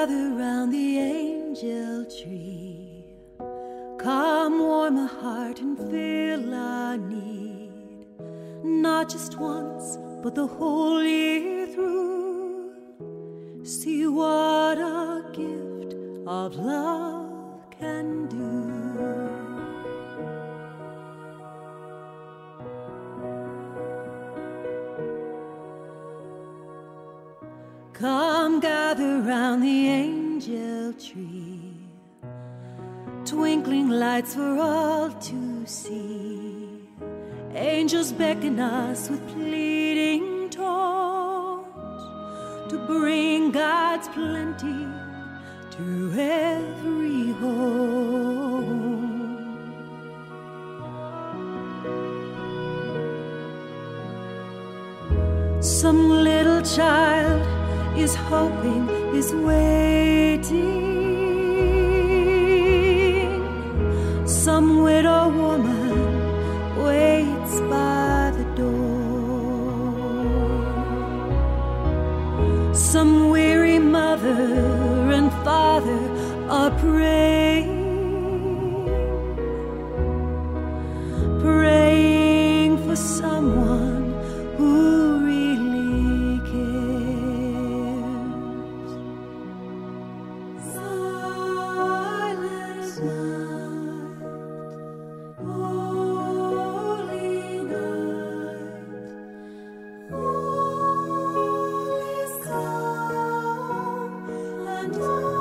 gather round the angel tree. Come warm a heart and fill our need, not just once, but the whole year through. See what a gift of love can do. Come gather round the angel tree, twinkling lights for all to see. Angels beckon us with pleading tones to bring God's plenty to every home. Some little child is hoping, is waiting. Some widow woman waits by the door. Some weary mother and father are praying for someone who really cares. Silent night, holy night, all is calm and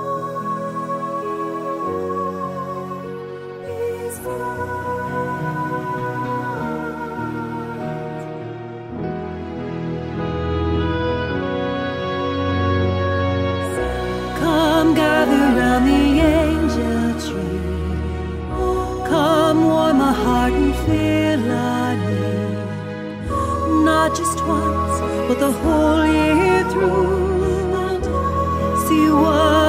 all is Come gather round the angel tree. Come warm a heart and fill our need, not just once, but the whole year through. See what